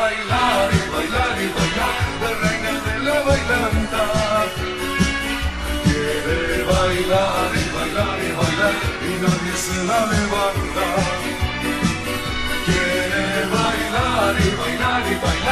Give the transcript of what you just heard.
bailar y bailar y bailar, la reina de la bailanta. Quiere bailar y bailar y bailar y nadie se la levanta. Quiere bailar y bailar y bailar.